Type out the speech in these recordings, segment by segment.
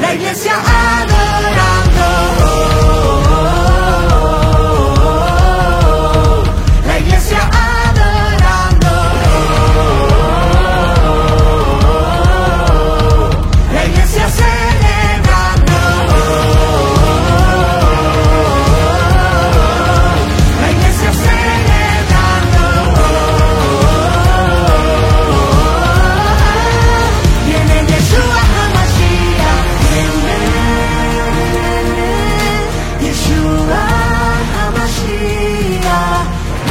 la iglesia adorando, la iglesia adorando, la iglesia celebrando, la iglesia celebrando, viene Yeshua HaMashiach, Yeshua HaMashiach,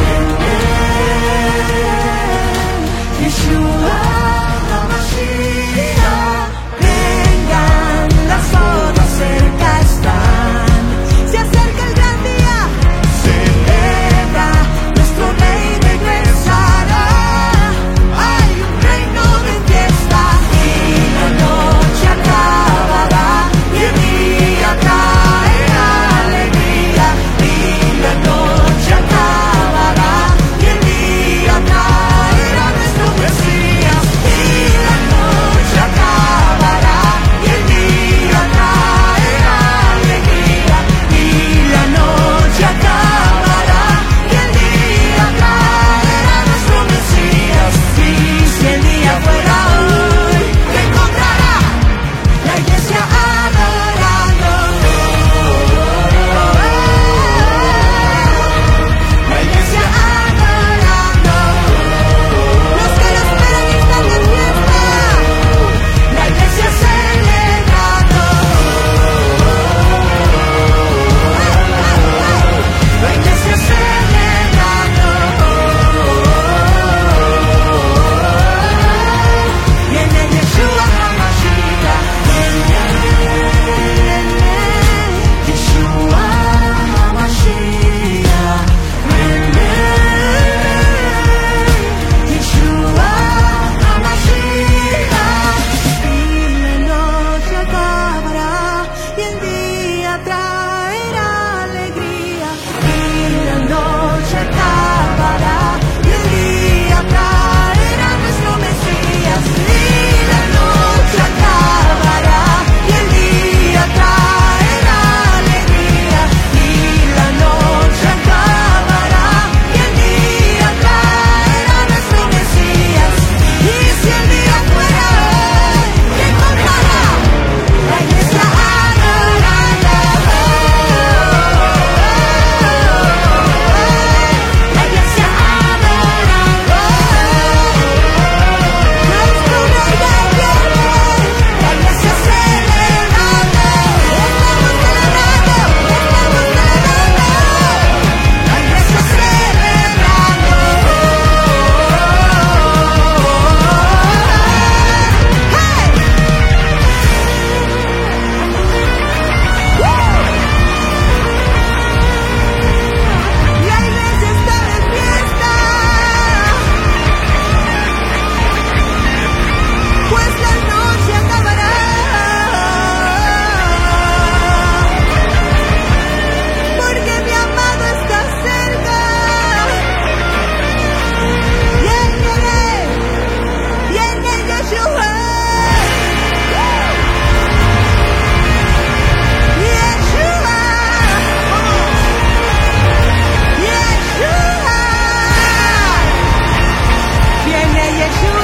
Yeshua HaMashiach. Vengan, las horas cerca están, se acerca el gran día, celebra, nuestro rey regresará. Hay un reino de fiesta y la noche acabará y el día traerá alegría. Y la noche acabará y el día traerá nuestro Mesías. Y la noche acabará y el día traerá alegría. Y la noche acabará y el día traerá nuestro Mesías. Y si el día fuera hoy, ¿qué encontrará? La iglesia adorando, la iglesia adorando, los que lo esperan están de fiesta, la iglesia celebrando, la iglesia celebrando, viene Yeshua HaMashiach, Yeshua HaMashiach, Yeshua HaMashiach. Y la noche acabará y el día traerá alegría. Y la noche acabará y el día traerá nuestro Mesías. Y la noche acabará y el día traerá alegría. Y la noche acabará y el día traerá nuestro Mesías. Y si el día fuera hoy, ¿qué encontrará? La iglesia adorando, la iglesia adorando, nuestro rey viene, la iglesia celebrando, estamos celebrando, la iglesia celebrando. La iglesia está de fiesta, pues la noche acabará, porque mi amado está cerca. Viene Yeshua, Yeshua, Yeshua, viene Yeshua.